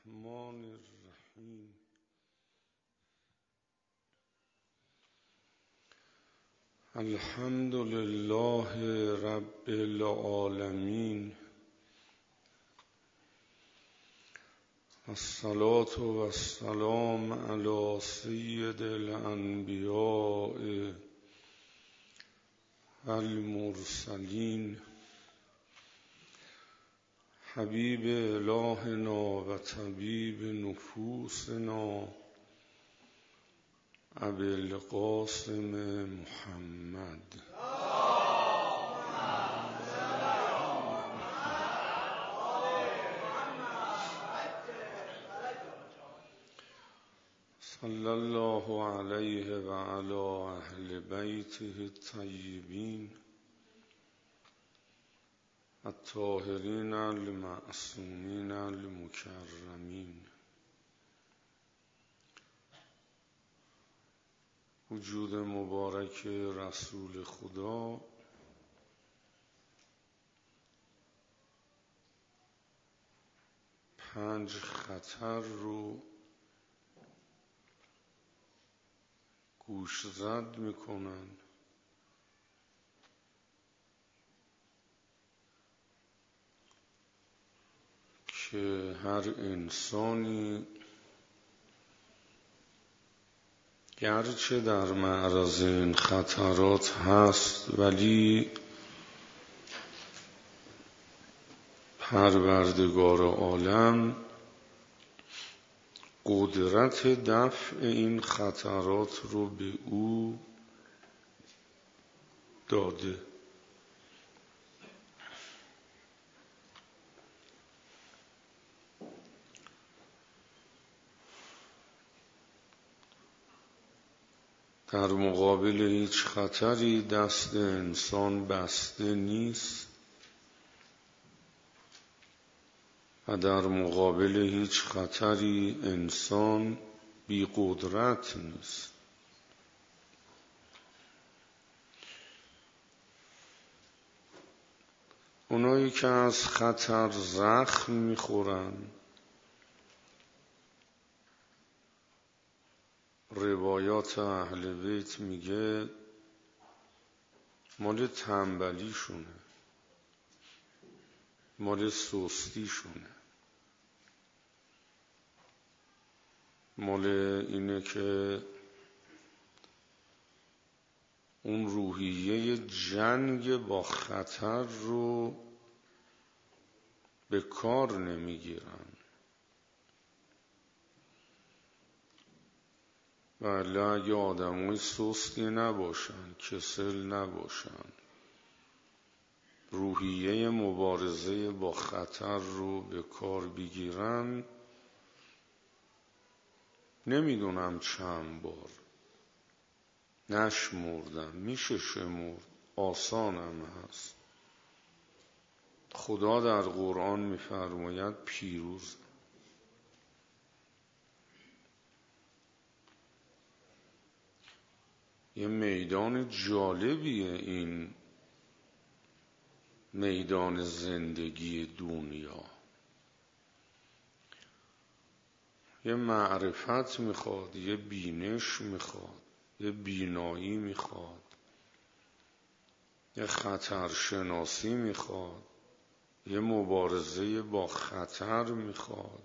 الرحمن الرحیم. الحمد لله رب العالمین، الصلاة والسلام علی سید الانبیاء المرسلین، حبیب الهنا و طبیب نفوسنا ابی القاسم محمد. صلی الله علیه و علی اهل بیته الطیبین الطاهرین المعصومین المکرمین. وجود مبارک رسول خدا پنج خطر رو گوشزد میکنن که هر انسانی گرچه در معرض این خطرات هست ولی پروردگار عالم قدرت دفع این خطرات رو به او داده. در مقابل هیچ خطری دست انسان بسته نیست و در مقابل هیچ خطری انسان بی قدرت نیست. اونایی که از خطر زخم میخورن، روایات اهل بیت میگه مال تنبلی شونه، مال سستی شونه، مال اینه که اون روحیه جنگ با خطر رو به کار نمیگیرن. ولی اگه آدمای سستی نباشن، کسل نباشن، روحیه مبارزه با خطر رو به کار بگیرن، نمیدونم چند بار نشمردم، میشه شمرد، آسانم هست. خدا در قرآن میفرماید پیروز. یه میدان جالبیه این میدان زندگی دنیا. یه معرفت میخواد، یه بینش میخواد، یه بینایی میخواد، یه خطرشناسی میخواد، یه مبارزه با خطر میخواد.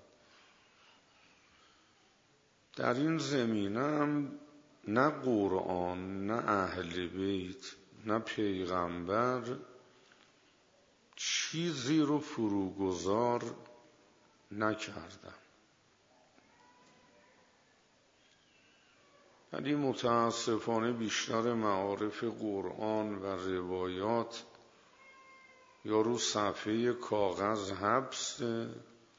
در این زمینه هم نه قرآن، نه اهل بیت، نه پیغمبر چیزی رو فروگذار نکردن. ولی متاسفانه بیشتر معارف قرآن و روایات یا رو صفحه کاغذ حبسه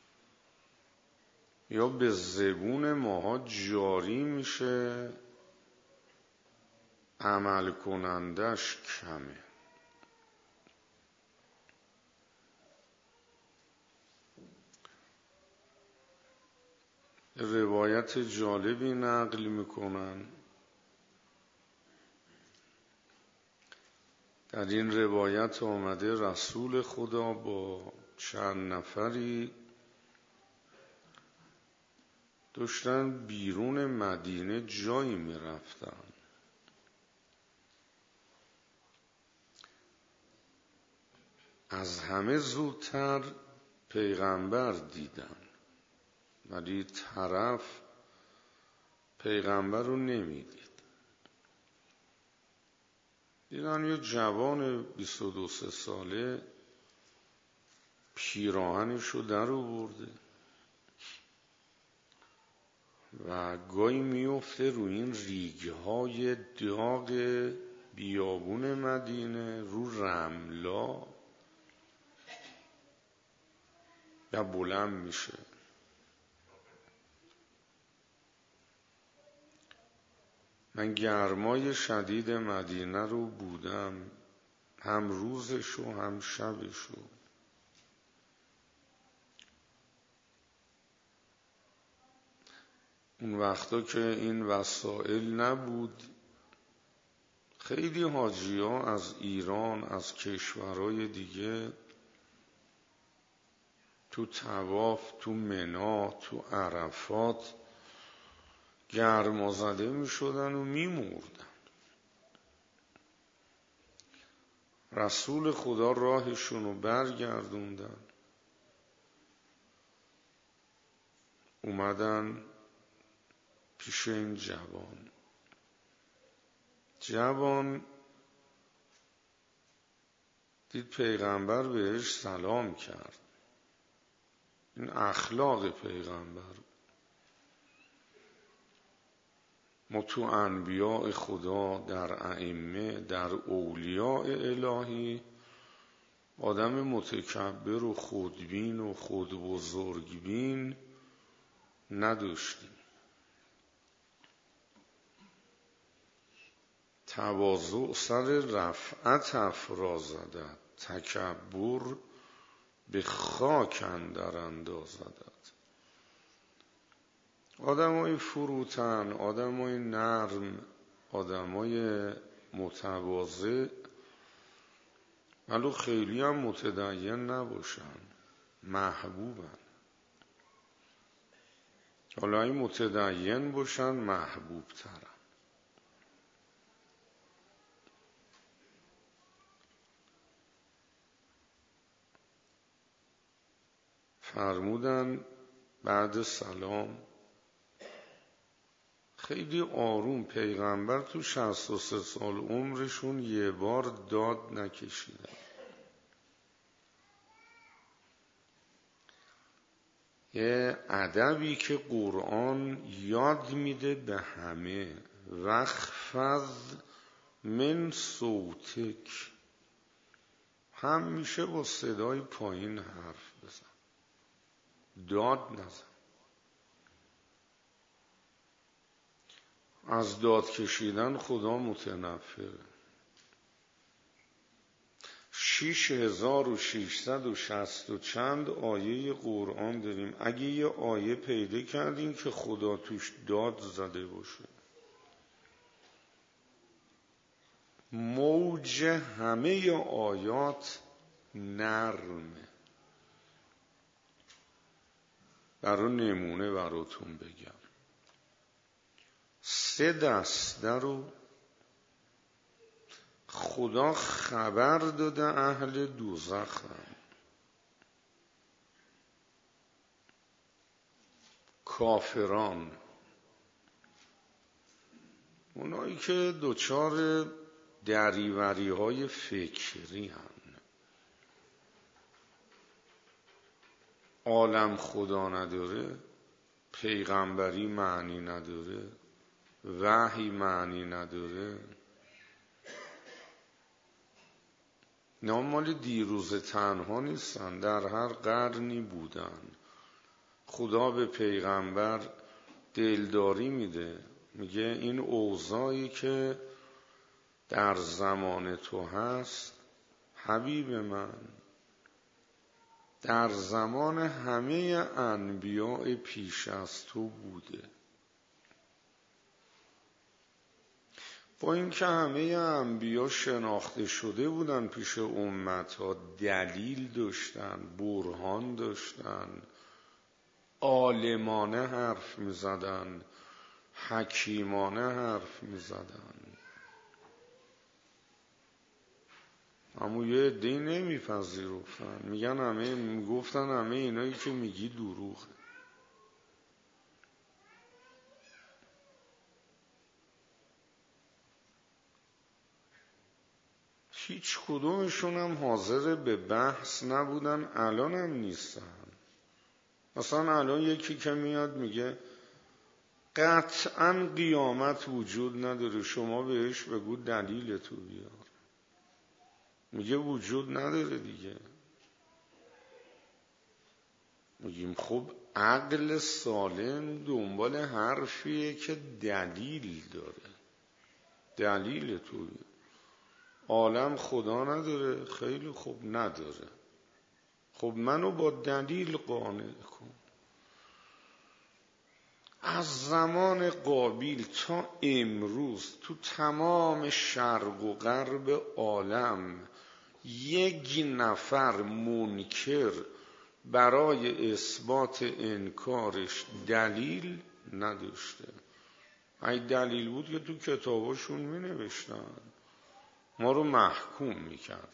یا به زبون ماها جاری میشه، عمل کنندش کمه. روایت جالبی نقل میکنن. در این روایت آمده رسول خدا با چند نفری داشتن بیرون مدینه جایی می رفتن از همه زودتر پیغمبر دیدن، ولی طرف پیغمبر رو نمیدید. دیدن یه جوان 22 ساله پیراهنش رو در آورده و گاهی میفته روی این ریگ‌های داغ بیابون مدینه، رو رملا، و بلند میشه. من گرمای شدید مدینه رو بودم، هم روزش و هم شبش رو. اون وقتا که این وسایل نبود، خیلی حاجی ها از ایران، از کشورهای دیگه تو طواف، تو منا، تو عرفات گرمازده می شدن و می مردن. رسول خدا راهشون رو برگردوندن، اومدن پیش این جوان دید پیغمبر بهش سلام کرد. این اخلاق پیغمبر. ما تو انبیاء خدا، در ائمه، در اولیاء الهی آدم متکبر و خودبین و خودبزرگبین نداشتیم. تواضع سر رفعت افرازدت، تکبر به خاک اندر اندازدت. آدمای فروتن، آدمای نرم، آدمای متواضع، ولو خیلی هم متدین نباشن، محبوبن. حالا این متدین باشن، محبوب ترن. فرمودن بعد سلام خیلی آروم، پیغمبر تو 63 سال عمرشون یه بار داد نکشیدن. یه ادبی که قرآن یاد میده به همه، وخفض من صوتک، هم میشه با صدای پایین حرف بزن، داد نزن. از داد کشیدن خدا متنفره. 6660 و چند آیه قرآن داریم. اگه یه آیه پیدا کردیم که خدا توش داد زده باشه، موج همه آیات نرمه. برای نمونه براتون بگم، 3 دسته رو خدا خبر داده اهل دوزخن. کافران، اونایی که دچار دریوری های فکری هن. عالم خدا نداره، پیغمبری معنی نداره، وحی معنی نداره. اینا مال دیروز تنها نیستن، در هر قرنی بودن. خدا به پیغمبر دلداری میده، میگه این اوضاعی که در زمان تو هست حبیب من، در زمان همه انبیاء پیش از تو بوده. با اینکه همه انبیا شناخته شده بودن پیش امتها، دلیل داشتن، برهان داشتن، عالمانه حرف میزدن، حکیمانه حرف میزدن. اما یه عده‌ای نمیپذیرفتن، میگفتن همه اینایی که میگی دروغه. هیچ کدومشون هم حاضر به بحث نبودن، الان هم نیستن. مثلا الان یکی که میاد میگه قطعاً قیامت وجود نداره، شما بهش بگو دلیل تو بیار، میگه وجود نداره دیگه. میگیم خب عقل سالم دنبال حرفیه که دلیل داره، دلیل تو بیار. عالم خدا نداره، خیلی خوب نداره، خب منو با دلیل قانع کن. از زمان قابیل تا امروز تو تمام شرق و غرب عالم یک نفر منکر برای اثبات انکارش دلیل نداشته. اگه دلیل بود که تو کتاباشون می نوشتن، ما رو محکوم می کردن.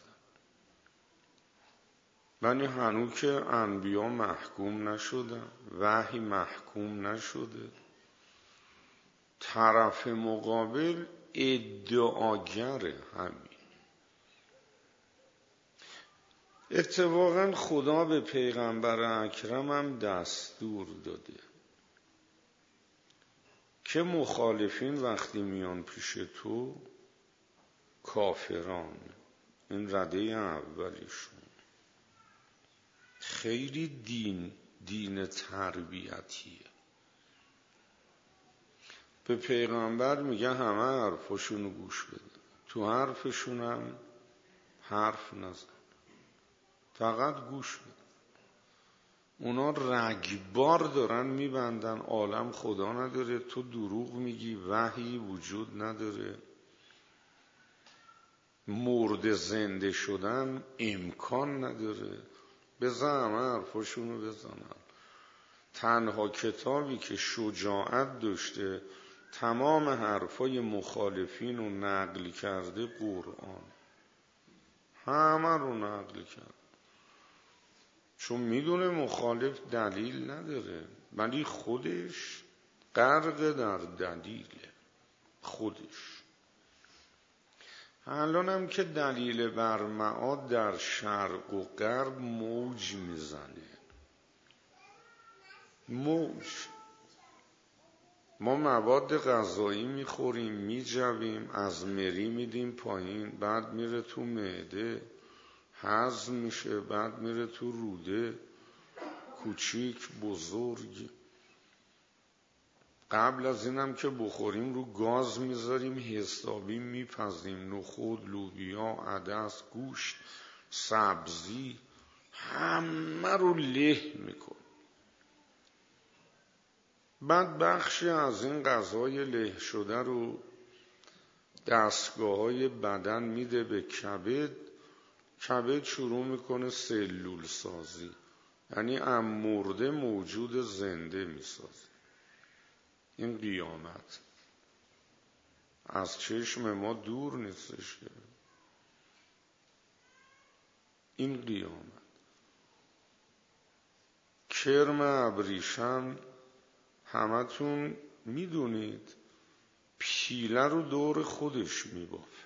ولی هنوز که انبیا محکوم نشدن، وحی محکوم نشده، طرف مقابل ادعاگره. همین اتفاقا خدا به پیغمبر اکرم هم دستور داده که مخالفین وقتی میان پیش تو، کافران، این رده اولیشون، خیلی دین تربیتیه. به پیغمبر میگه همه حرفاشونو گوش بده، تو حرفشون هم حرف نزن، فقط گوش بده. اونا رگبار دارن میبندن عالم خدا نداره، تو دروغ میگی، وحی وجود نداره، مرد زنده شدن امکان نداره. بزن همه حرفاشونو بزنن. تنها کتابی که شجاعت داشته تمام حرفای مخالفین رو نقل کرده قرآن، همه رو نقل کرد، چون میدونه مخالف دلیل نداره، ولی خودش غرق در دلیله. خودش الان هم که دلیل بر معاد در شرق و غرب موج میزنه، موج. ما مواد غذایی میخوریم، میجویم، از مری میدیم پایین، بعد میره تو معده هضم میشه، بعد میره تو روده، کوچیک بزرگ. قبل از اینم که بخوریم رو گاز میذاریم، حسابی میپزیم، نخود، لوبیا، عدس، گوشت، سبزی، همه رو له میکن. بعد بخشی از این غذای له شده رو دستگاه‌های بدن میده به کبد، کبد شروع میکنه سلول سازی، یعنی مرده موجود زنده میسازه. این قیامت از چشم ما دور نیستش که این قیامت. کرم ابریشم همتون میدونید پیله رو دور خودش میبافه.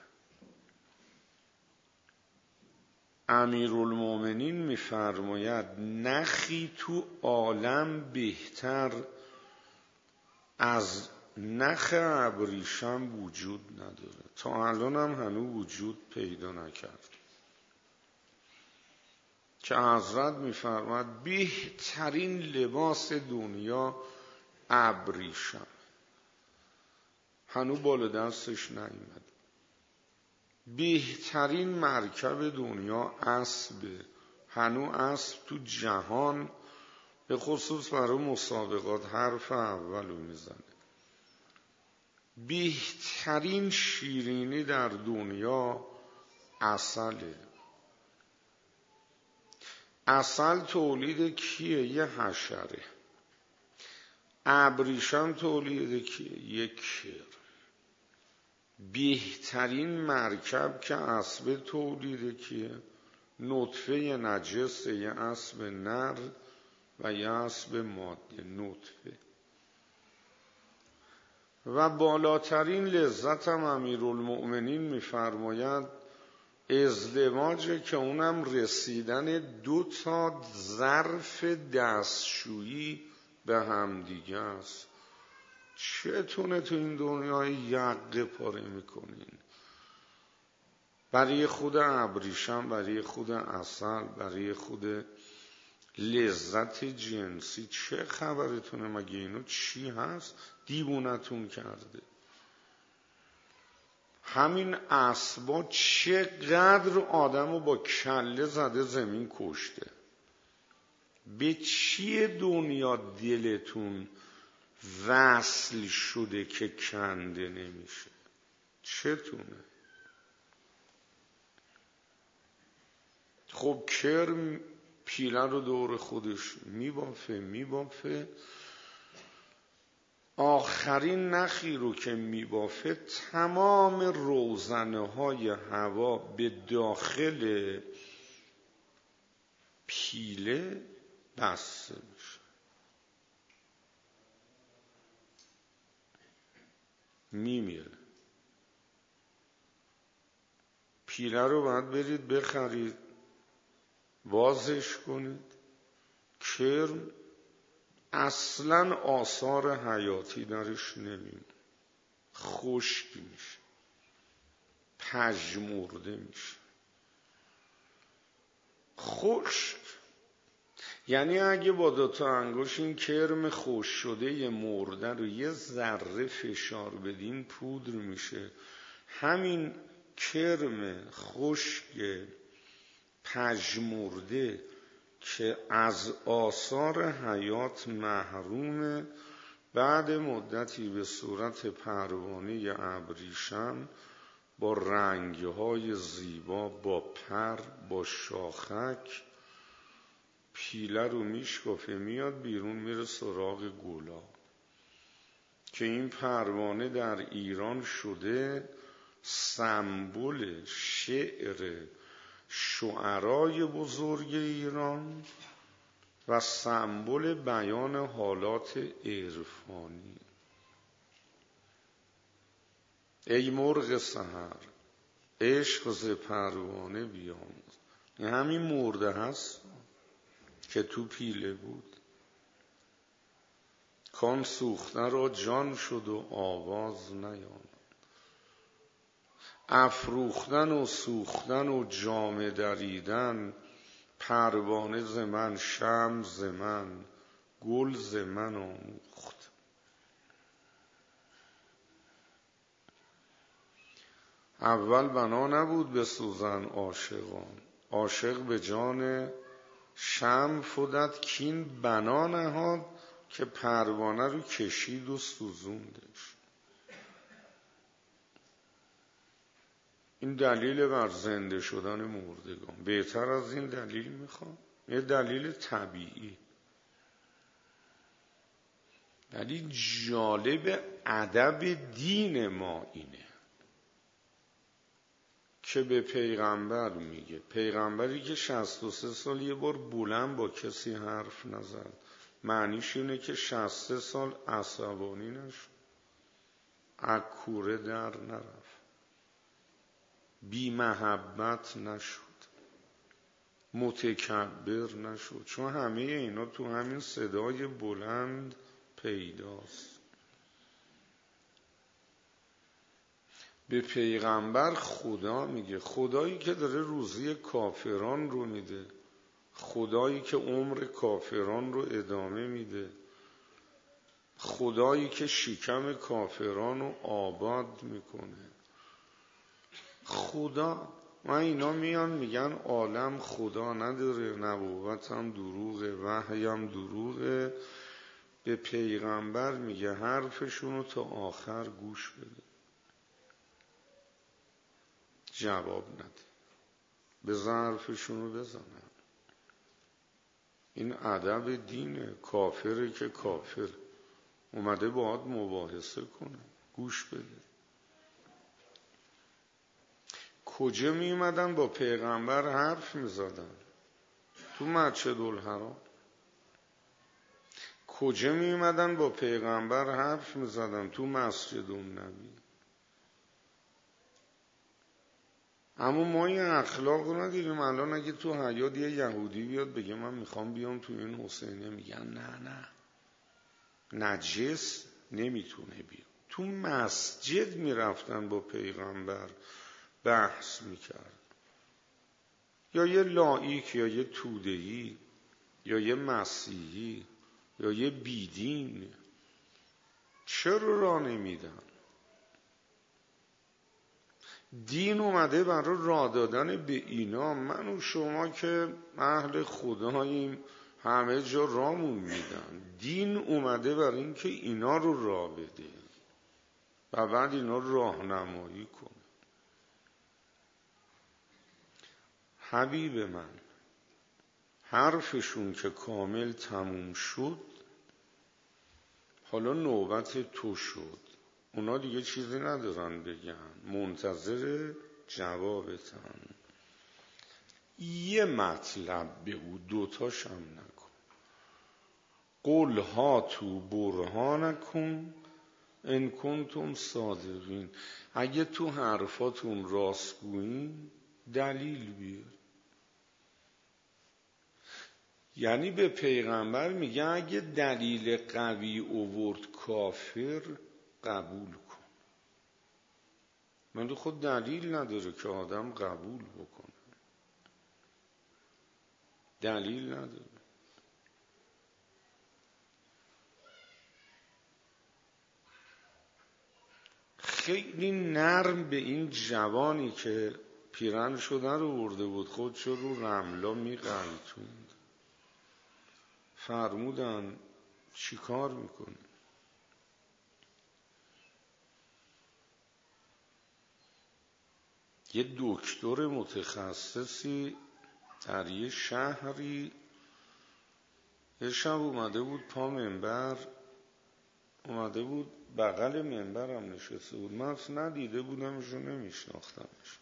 امیرالمومنین میفرماید نخی تو عالم بهتر از نخ ابریشم وجود نداره، تا الان هم هنوز وجود پیدا نکرد. که حضرت میفرماید بهترین لباس دنیا ابریشم، هنوز بالا دستش نیامد. بهترین مرکب دنیا اسبه، هنوز اسب تو جهان به خصوص برای مسابقات حرف اولو میزنه. بهترین شیرینی در دنیا عسله. عسل تولید کیه؟ یه حشره. ابریشم تولید که یک کر. بهترین مرکب که اسب تولید که نطفه نجس، یه اسب نر و یه اسب ماده نطفه. و بالاترین لذت هم امیرالمؤمنین میفرماید ازدواجه که اونم رسیدن 2 ظرف دستشویی به هم دیگه است. چتونه تو این دنیای یقه پاره میکنین؟ برای خود ابریشم، برای خود عسل، برای خود لذت جنسی چه خبرتونه؟ مگه اینو چی هست؟ دیوونتون کرده. همین اسبا چقدر آدمو با کله زده زمین کشته. به چیه دنیا دلتون وصل شده که کنده نمیشه؟ چتونه؟ خب کرم پیله رو دور خودش میبافه آخرین نخی رو که میبافه تمام روزنه های هوا به داخل پیله بسته میشه. میمیره. پیله رو باید برید بخرید، بازش کنید. کرم اصلا آثار حیاتی درش نمیمونه، خشک میشه، پژمرده میشه. خشک یعنی اگه با 2 انگشت این کرم خشک شده یه مرده رو یه ذره فشار بدین پودر میشه. همین کرم خشک پژمرده که از آثار حیات محرومه، بعد مدتی به صورت پروانه ابریشم با رنگهای زیبا، با پر، با شاخک پیله رو میشکافه، میاد بیرون، میره سراغ گلا. که این پروانه در ایران شده سمبل شعر شعرای بزرگ ایران و سمبل بیان حالات عرفانی. ای مرغ سحر عشق ز پروانه بیاموز. این همین مرده هست که تو پیله بود. کان سوخته را جان شد و آواز نیامد. افروختن و سوختن و جامه دریدن، پروانه ز من، شمع ز من، گل ز من آموخت. اول بنا نبود به سوزن عاشقان، عاشق به جان شمع فدت کین بنا نهاد که پروانه رو کشید و سوزوندش. این دلیل بر زنده شدن مردگان. بهتر از این دلیل میخوام؟ یه دلیل طبیعی. ولی جالب ادب دین ما اینه که به پیغمبر میگه، پیغمبری که 63 سال یه بار بلند با کسی حرف نزد، معنیش اینه که 63 سال عصبانی نشد، عکوره در نرفت، بی محبت نشد، متکبر نشد. چون همه اینا تو همین صدای بلند پیداست. به پیغمبر خدا میگه، خدایی که داره روزی کافران رو میده، خدایی که عمر کافران رو ادامه میده، خدایی که شکم کافران رو آباد میکنه. خدا و اینا میان میگن عالم خدا نداره، نبوت هم دروغه، وحی هم دروغه. به پیغمبر میگه حرفشونو تا آخر گوش بده، جواب نده، به ظرفشونو بزنن. این ادب دینه. کافره که کافر، اومده باهات مباحثه کنه، گوش بده. کجا می اومدن با پیغمبر حرف می زدن؟ تو مسجد الحرام. کجا می اومدن با پیغمبر حرف می زدن؟ تو مسجد النبی. اما ما این اخلاق رو ندیدیم. الان اگه تو حیاط یه یهودی بیاد بگه من میخوام بیام تو این حسینه، میگن نه نجس نمیتونه بیاد. تو مسجد میرفتن با پیغمبر بحث میکرد. یا یه لایک یا یه توده‌ای یا یه مسیحی یا یه بیدین چرا راه نمیدن؟ دین اومده برای راه دادن به اینا. من و شما که اهل خداییم همه جا راهمون میدن. دین اومده برای این که اینا رو راه بده و بعد اینا راهنمایی کنه. حبیب من، حرفشون که کامل تموم شد، حالا نوبت تو شد. اونا دیگه چیزی ندارن بگن، منتظر جوابتن. یه مطلب به او، دوتاش هم نکن. قل هاتوا برهانکم ان کنتم صادقین. اگه تو حرفاتون راستگویین دلیل بیار. یعنی به پیغمبر میگه اگه دلیل قوی اوورد کافر قبول کن. من خود دلیل نداره که آدم قبول بکنه. دلیل نداره. خیلی نرم به این جوانی که پیرن شده رو برده بود، خودشو رو رملا میغلطوند. فرمودن چی کار میکنه؟ یه دکتر متخصصی در یه شهری یه شب اومده بود پا منبر، اومده بود بغل منبرم نشسته بود. من اصلا ندیده بودمشو، نمیشناختمش.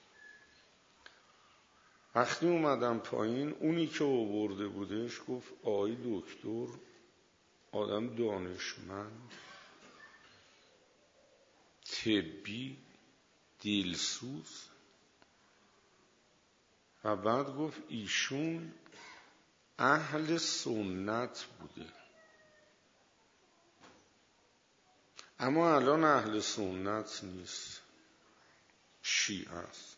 وقتی اومدم پایین، اونی که آورده بودش گفت آقای دکتر، آدم دانشمند، طبی، دلسوز. و بعد گفت ایشون اهل سنت بوده، اما الان اهل سنت نیست، شیعه است.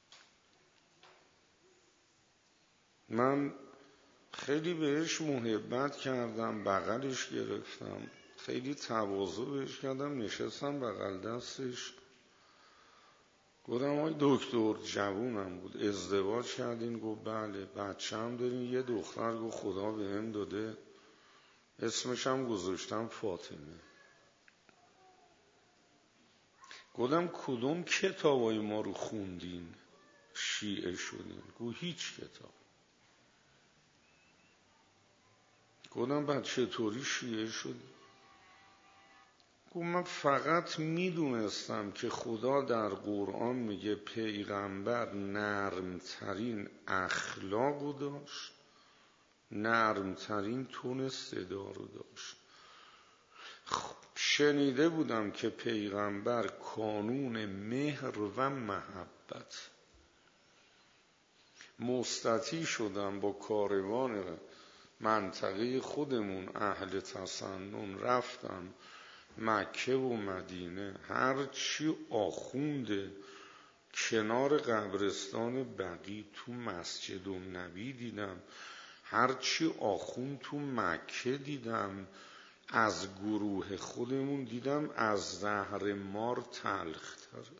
من خیلی بهش محبت کردم، بغلش گرفتم، خیلی تواضع بهش کردم، نشستم بغل دستش. گفتم آقای دکتر، جوونم بود، ازدواج کردین؟ گفت بله. بچه هم دارین؟ یه دختر. گفت خدا بهم داده، اسمش هم گذاشتم فاطمه. گفتم کدوم کتابای ما رو خوندین شیعه شدین؟ گفت هیچ کتاب. گفتم بعد چطوری شیعه شدی؟ گفت من فقط میدونستم که خدا در قرآن میگه پیغمبر نرمترین اخلاقو داشت، نرمترین تون صدا رو داشت. شنیده بودم که پیغمبر کانون مهر و محبت. مستطیع شدم با کاروان منطقه خودمون اهل تسنن، رفتم مکه و مدینه. هرچی آخونده کنار قبرستان بقیع تو مسجد النبی دیدم، هرچی آخوند تو مکه دیدم، از گروه خودمون دیدم از زهر مار تلختره.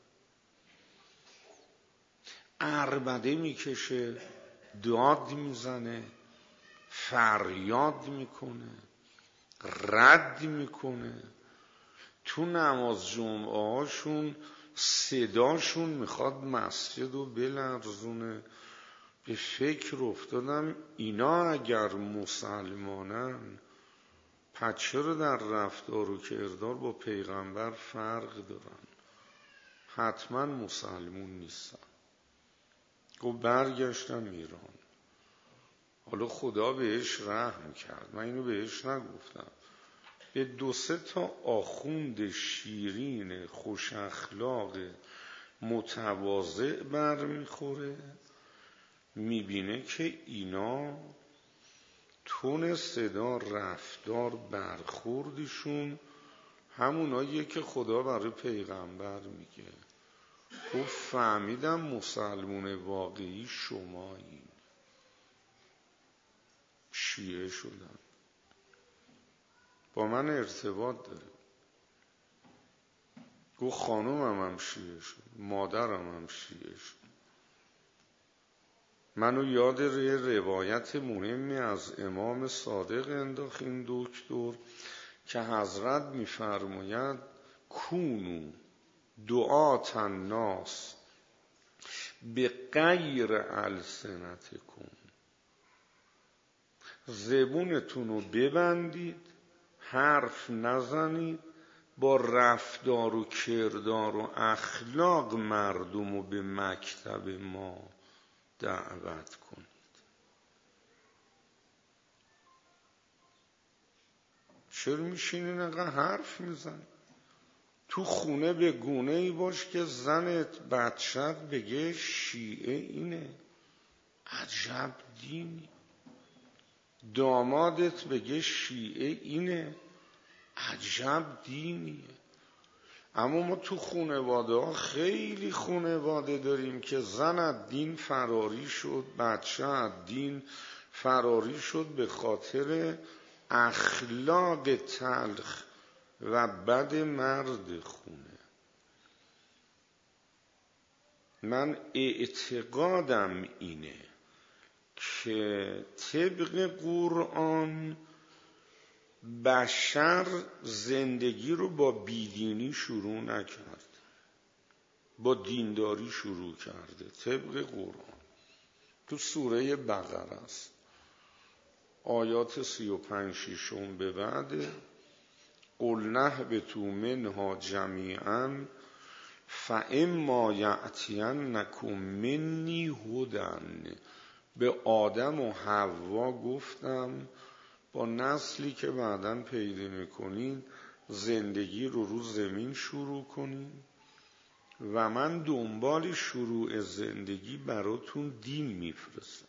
عربده میکشه، داد میزنه، فریاد میکنه، رد میکنه. تو نماز جمعه هاشون صداشون میخواد مسجد رو بلرزونه. به فکر افتادم اینا اگر مسلمانن پس چرا در رفتار و کردار با پیغمبر فرق دارن؟ حتما مسلمون نیستن. گفت برگشتم ایران. حالا خدا بهش رحم کرد، من اینو بهش نگفتم. به 2-3 تا آخوند شیرین خوش اخلاق متواضع برمیخوره، میبینه که اینا تون صدا، رفتار، برخوردشون هموناییه که خدا برای پیغمبر میگه. گفت فهمیدم مسلمون واقعی شمایین. شیعه شدن، با من ارتباط داره. گفت خانومم هم شیعه شد، مادرم هم شیعه شد. منو یاد روایت مهمی از امام صادق انداخت این دکتر که حضرت میفرماید کونو دعات الناس به غیر السنتکم، زبونتون رو ببندید، حرف نزنید، با رفتار و کردار و اخلاق مردم رو به مکتب ما دعوت کنید. چرا میشینین انقدر حرف میزن؟ تو خونه به گونه ای باش که زنت بچت بگه شیعه اینه، عجب دینی. دامادت بگه شیعه اینه، عجب دینیه. اما ما تو خانواده ها خیلی خانواده داریم که زن از دین فراری شد، بچه از دین فراری شد به خاطر اخلاق تلخ و بد مرد خونه. من اعتقادم اینه که طبق قرآن بشر زندگی رو با بیدینی شروع نکرد، با دینداری شروع کرده. طبق قرآن تو سوره بقره است، آیات 35-36 به بعد قل نهبطوا منها جمیعا فاما یأتینکم منی هدی. به آدم و حوا گفتم با نسلی که بعداً پیدا میکنین زندگی رو زمین شروع کنین و من دنبال شروع زندگی براتون دین میفرستم.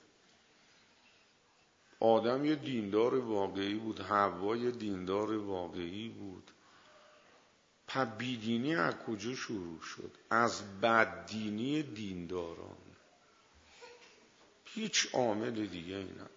آدم یه دیندار واقعی بود، حوا یه دیندار واقعی بود. پس بیدینی از کجا شروع شد؟ از بددینی دینداران. هیچ عامل دیگه ای نداره.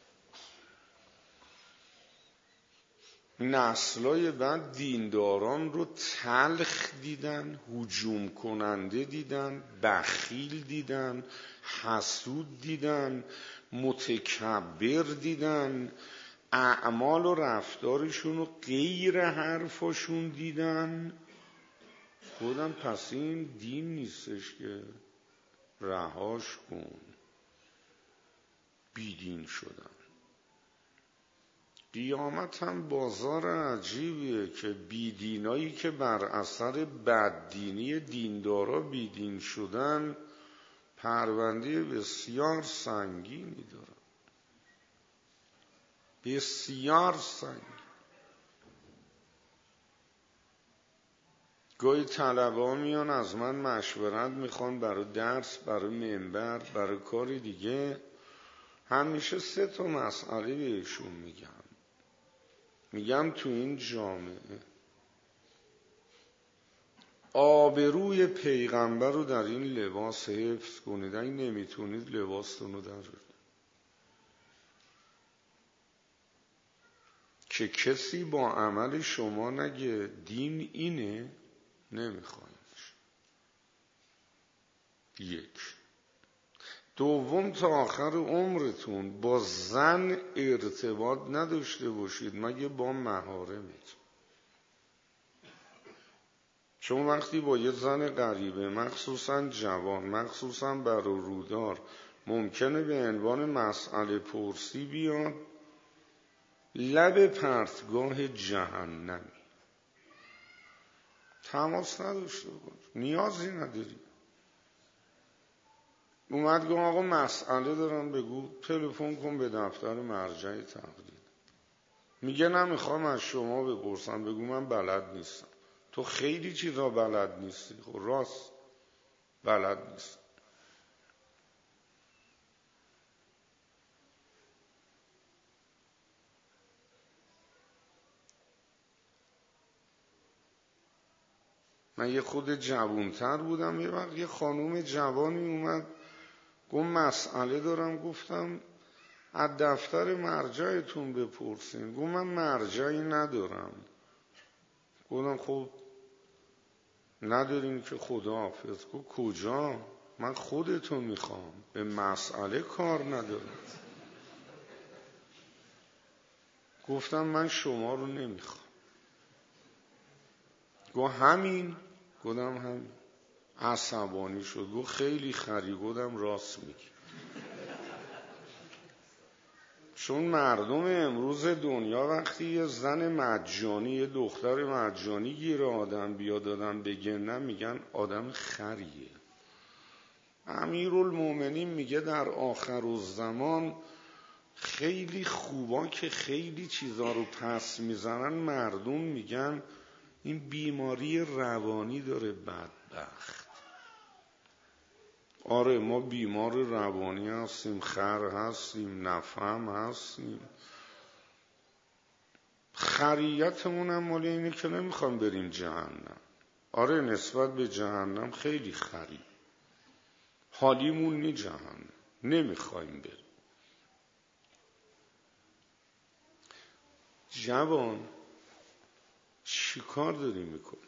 نسلای بعد دینداران رو تلخ دیدن، هجوم کننده دیدن، بخیل دیدن، حسود دیدن، متکبر دیدن، اعمال و رفتارشون رو غیر حرفاشون دیدن. خودم پس این دین نیستش که رهاش کن. بیدین شدن. قیامت هم بازار عجیبیه که بیدینایی که بر اثر بددینی دیندارا بیدین شدن پرونده بسیار سنگینی دارن. بسیار سنگین. گاهی طلبه میان از من مشورت میخوان برای درس، برای منبر، برای کاری دیگه. همیشه 3 تا مسئله بهشون میگم تو این جامعه آبروی پیغمبر رو در این لباس حفظ کنید. اگه نمیتونید لباستون رو درارید که کسی با عمل شما نگه دین اینه، نمیخوایمش. 1. دوم، تا آخر عمرتون با زن ارتباط نداشته باشید مگه با محارمت. چون وقتی با یه زن غریبه، مخصوصا جوان، مخصوصا برارودار، ممکنه به عنوان مسئله پرسی بیاد، لب پرتگاه جهنمی. تماس نداشته باش، نیازی نداری. اومد گفت آقا مسئله دارم بگو، تلفن کن به دفتر مرجع تقلید. میگه نمیخوام از شما بپرسم، بگو من بلد نیستم. تو خیلی چیزا بلد نیستی. خب راست بلد نیست. من یه خود جوانتر بودم، یه وقت یه خانوم جوانی اومد گفت مسئله دارم. گفتم از دفتر مرجعتون بپرسین. گفت من مرجعی ندارم. گفتم خب ندارین که خداحافظ. گفت کجا؟ من خودتون میخوام، به مسئله کار ندارم. گفتم من شما رو نمیخوام. گفت همین؟ گفتم همین. عصبانی شد. گفت خیلی خری. گفتم راست میگی. چون مردم امروز دنیا وقتی یه زن مجانی، یه دختر مجانی گیر آدم بیاد دادن بگن میگن آدم خریه. امیرالمومنین میگه در آخرالزمان خیلی خوبا که خیلی چیزا رو پس میزنن، مردم میگن این بیماری روانی داره بدبخت. آره ما بیمار روانی هستیم، خر هستیم، نفهم هستیم. خریتمون هم مال اینه که نمیخوام بریم جهنم. آره نسبت به جهنم خیلی خری، حالیمون نی جهنم، نمیخوایم بریم. جوان چی کار داری میکنی؟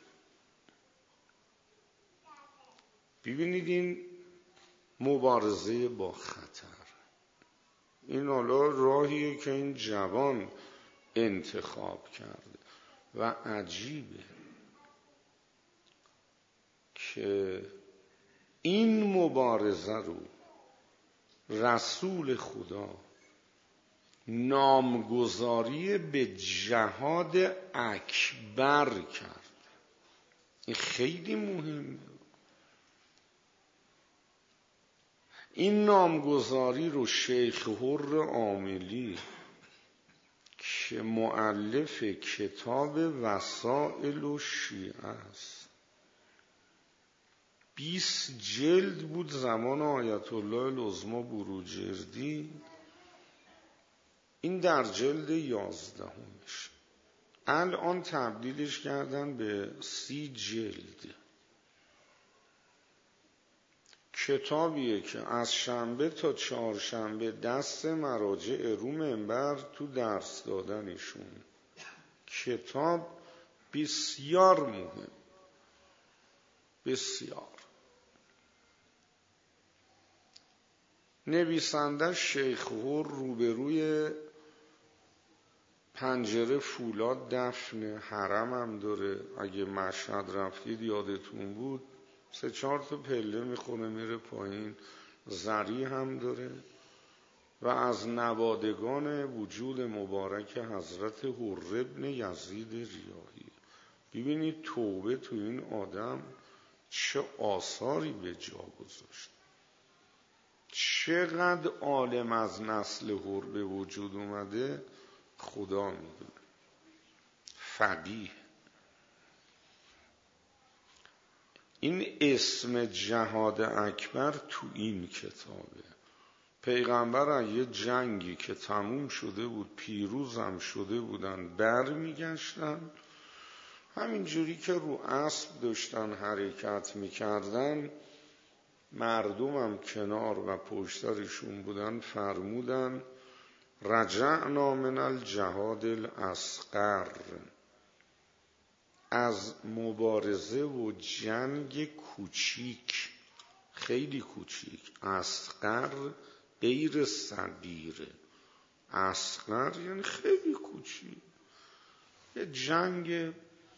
ببینید این مبارزه با خطر، این حالا راهیه که این جوان انتخاب کرده و عجیبه که این مبارزه رو رسول خدا نامگذاری به جهاد اکبر کرد. این خیلی مهمه. این نامگذاری رو شیخ حر عاملی که مؤلف کتاب وسائل الشیعه است، 20 جلد بود زمان آیت الله العظمی بروجردی، این در جلد 11 الان تبدیلش کردن به 30 جلد. کتابیه که از شنبه تا چهارشنبه دست مراجع رو منبر تو درس دادنشون. کتاب بسیار مهم، بسیار. نویسنده شیخ حر روبروی پنجره فولاد دفن حرم هم داره. اگه مشهد رفتید یادتون بود 3-4 تا پله میخونه میره پایین. زری هم داره و از نوادگان وجود مبارک حضرت حر ابن یزید ریاحی. ببینید توبه تو این آدم چه آثاری به جا گذاشت، چقدر عالم از نسل حر به وجود اومده خدا میدونه. فقیه. این اسم جهاد اکبر تو این کتابه. پیغمبر از یه جنگی که تموم شده بود، پیروزم شده بودن، بر میگشتن، همینجوری که رو اسب داشتن حرکت میکردن، مردمم کنار و پشترشون بودن، فرمودن رجعنا من الجهاد الاصغر، از مبارزه و جنگ کوچیک، خیلی کوچیک. اصغر غیر صغیره، اصغر یعنی خیلی کوچیک، یه جنگ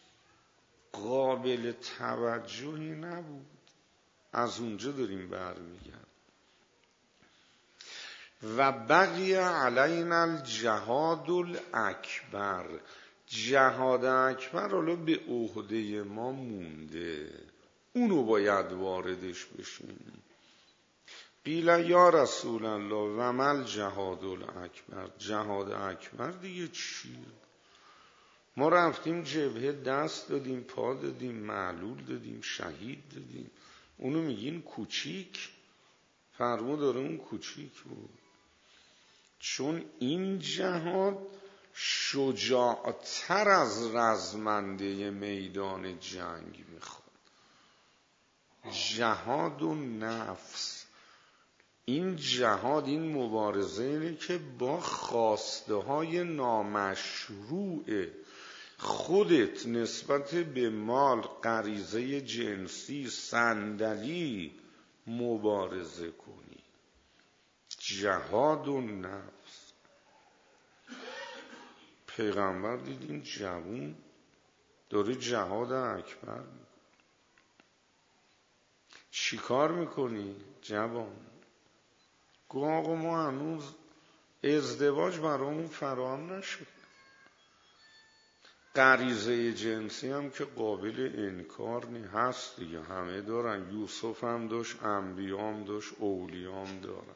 قابل توجهی نبود. از اونجا داریم برمیگردیم. و بقی علینا الجهاد الاکبر. جهاد اکبر حالا به عهده ما مونده، اونو باید واردش بشیم. قیل یا رسول الله و مل جهاد الاکبر. جهاد اکبر دیگه چیه؟ ما رفتیم جبهه، دست دادیم، پا دادیم، معلول دادیم، شهید دادیم، اونو میگین کوچیک؟ فرمود اون کوچیک بود، چون این جهاد شجاعتر از رزمنده میدان جنگ میخواد. جهاد و نفس، این جهاد، این مبارزه اینه که با خواسته های نامشروع خودت نسبت به مال، غریزه جنسی، صندلی مبارزه کنی. جهاد و نفس. پیغمبر دیدین جوون داره جهاد اکبر میکنه. چی کار میکنی جوان؟ گو آقا ما هنوز ازدواج برامون فراهم نشد. غریزه جنسی هم که قابل انکار نی، هست دیگه، همه دارن. یوسف هم داشت، انبیا هم داشت، اولیاء هم دارن.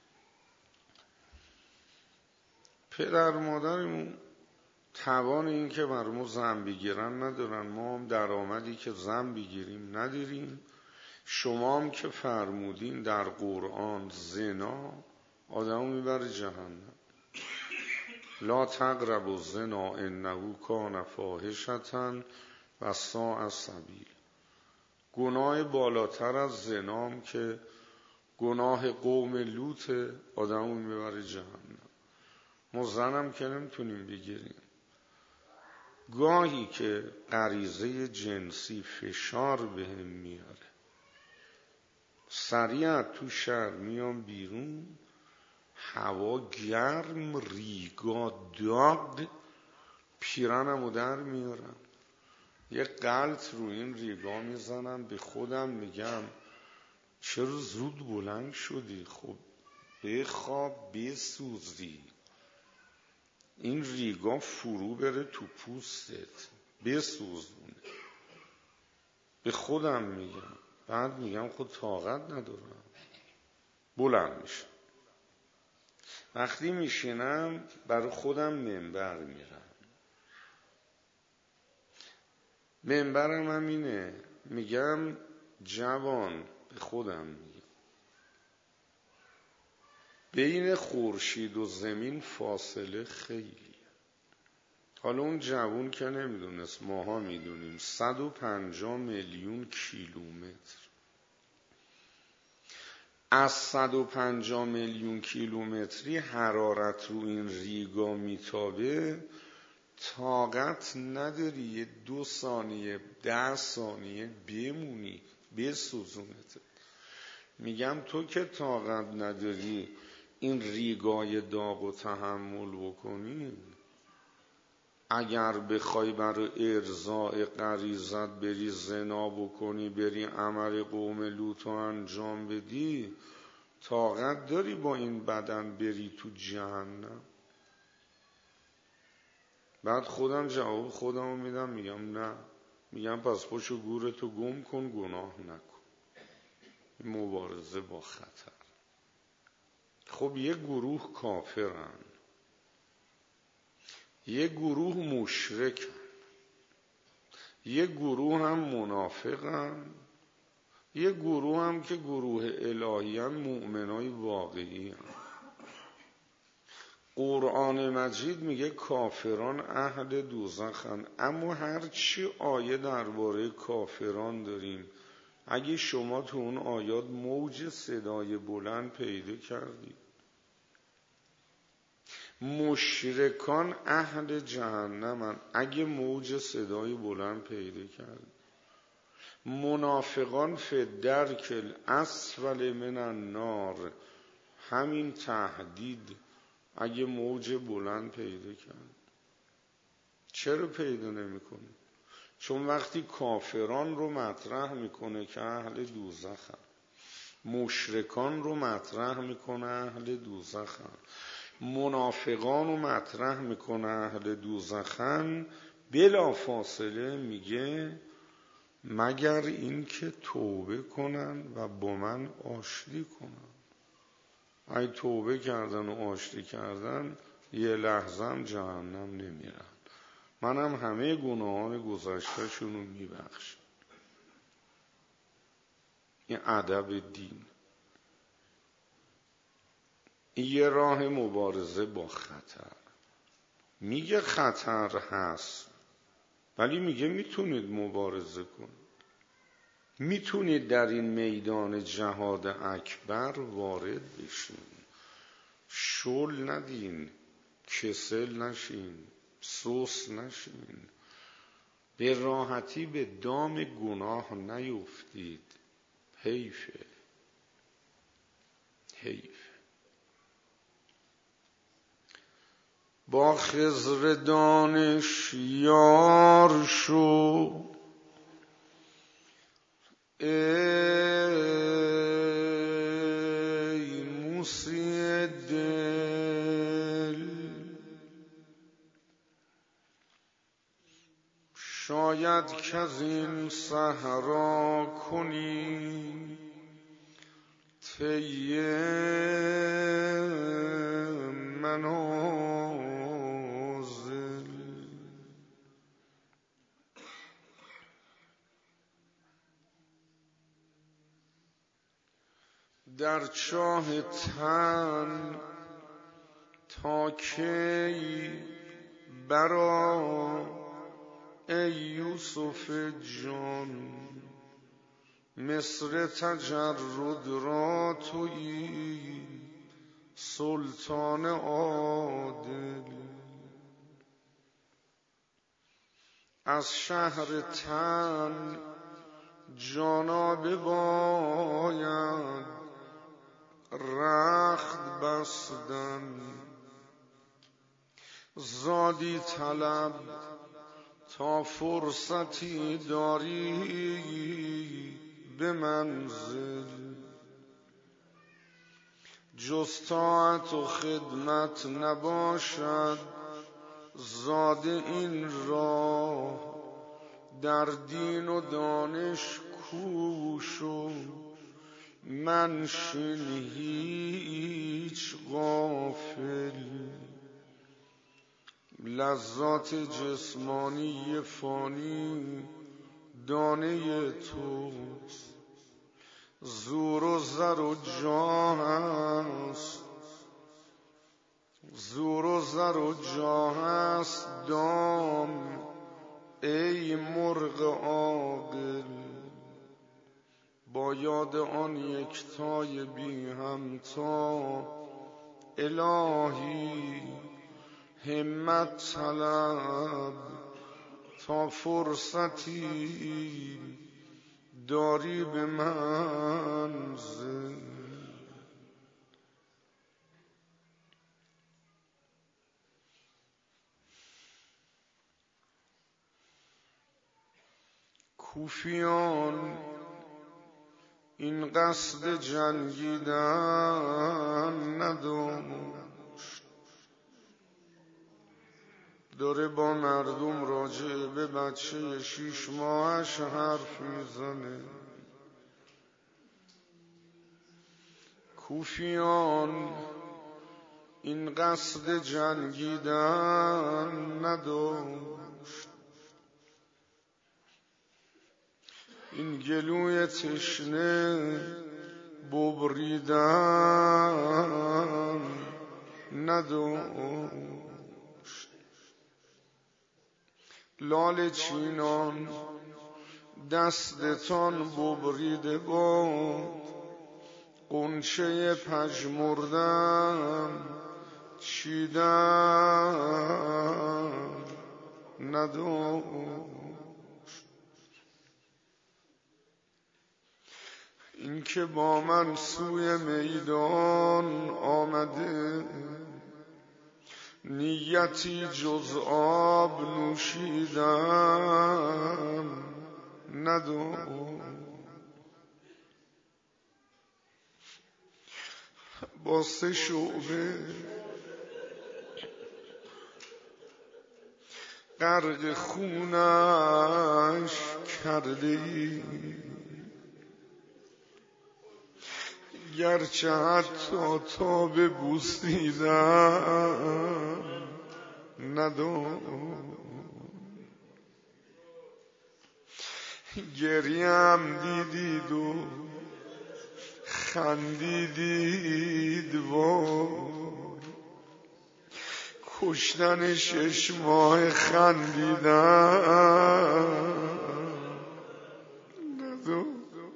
پدر مادرمون توان این که برامون زن بگیرن ندارن، ما هم درآمدی که زن بگیریم نداریم. شما هم که فرمودین در قرآن زنا آدمو میبره جهنم. لا تقربوا الزنا انه کان فاحشة و ساء سبیل. گناه بالاتر از زنام که گناه قوم لوط، آدمو میبره جهنم. ما زنم که نمیتونیم بگیریم. گاهی که غریزه جنسی فشار بهم میاره، سریع تو شهر میام بیرون، هوا گرم، ریگا داغ، پیرنمو در میارم، یه غلط رو این ریگا میزنم، به خودم میگم چرا زود بلند شدی؟ خب بخواب بسوزی، این ریگا فرو بره تو پوستت بسوزونه. به خودم میگم، بعد میگم خود طاقت ندارم، بلند میشم. وقتی میشینم برای خودم منبر میرم. منبرم هم اینه، میگم جوان، به خودم میگم بین خورشید و زمین فاصله خیلیه. حالا اون جوان که نمیدونست، ماها میدونیم 150 میلیون کیلومتر. از 150 میلیون کیلومتری حرارت رو این ریگا میتابه، طاقت نداری یه 2 ثانیه 10 ثانیه بمونی بسوزونت. میگم تو که طاقت نداری این ریگای داغ و تحمل بکنی، اگر بخوای برای ارضاء غریزت بری زنا بکنی، بری عمل قوم لوط انجام بدی، طاقت داری با این بدن بری تو جهنم؟ بعد خودم جواب خودمو میدم، میگم نه. میگم پس پاشو گورتو گم کن، گناه نکن. مبارزه با خطر. خب یه گروه کافرن، یه گروه مشرکن، یه گروه هم منافقن، یه گروه هم که گروه الهیان، مؤمنای واقعی هم. قرآن مجید میگه کافران اهل دوزخن، اما هرچی آیه درباره کافران داریم، اگه شما تو اون آیات موج صدای بلند پیدا کردید، مشرکان اهل جهنمن، اگه موج صدای بلند پیدا کرد، منافقان فی الدرک الاسفل من النار، همین تهدید اگه موج بلند پیدا کرد. چرا پیدا نمیکنه؟ چون وقتی کافران رو مطرح میکنه که اهل دوزخن، مشرکان رو مطرح میکنه اهل دوزخن، منافقان رو مطرح میکنه اهل دوزخن، بلا فاصله میگه مگر این که توبه کنن و با من آشتی کنن. اگه توبه کردن و آشتی کردن یه لحظه هم جهنم نمیرن، منم همه گناهان گذشته شونو میبخشم. این ادب دین، این یه راه مبارزه با خطر. میگه خطر هست ولی میگه میتونید مبارزه کنید، میتونید در این میدان جهاد اکبر وارد بشین، شل ندین، کسل نشین، سوس نشین، به راحتی به دام گناه نیفتید. حیفه، حیف. با خضر دانش یار شو، ای موسی دل، شاید که از این صحرا کنی طی منازل. در چاه تن تا کی برآ ای یوسف جان، مصر تجرد را تویی سلطان عادل. از شهر تن جانا بباید رخت بستن، زادی طلب تا فرصتی داری به منزل. جز طاعت و خدمت نباشد زاد این راه، در دین و دانش کوش و منشین هیچ غافل. لذات جسمانی فانی دانه توست، زور و زر و جاه است، زور و زر و جاه است دام ای مرغ عاقل. با یاد آن یکتای بی همتا الهی همت طلب تا فرصتی داری به منزل. کوفیان این قصد جنگیدن نداشت، داره با مردم راجع به بچه 6 ماهش حرف میزنه. کوفیان این قصد جنگیدن نداشت، این گلوی تشنه ببریدن نداشت. لال چینان دستتان ببریده بود، غنچه پژمردن چیدن نداشت. این که با من سوی میدان آمده، نیتی جز آب نوشیدن نداشت. با 3 شعبه غرق خونش کرده ای، گرچه حتی تا به بوسیدن نداد، گریم دیدید و خندیدید وای، کشتن 6 ماه خندیدن نداد.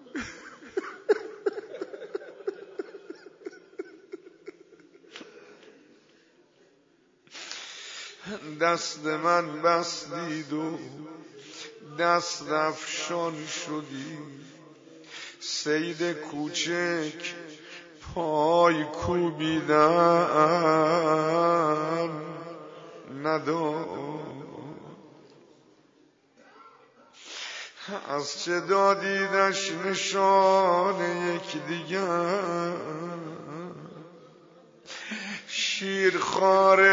دست من بستید و دست افشان شدی، صید کوچک پای کوبیدن نداد. از چه دادیدش نشان یکدیگر، شیرخواره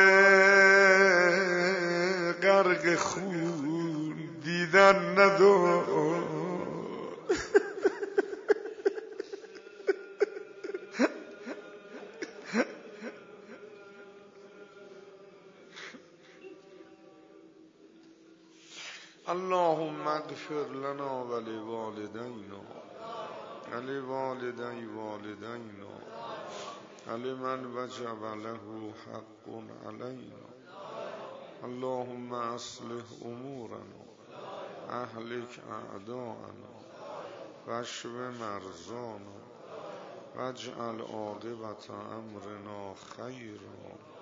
غرق خون دیدن نداد. اللهم اغفر لنا ولوالدينا ولوالدي والدينا ولمن وجب له حق علينا. اللهم اصلح امورنا اهلك اعداءنا واشف مرضانا واجعل عاقبة امرنا خيرا.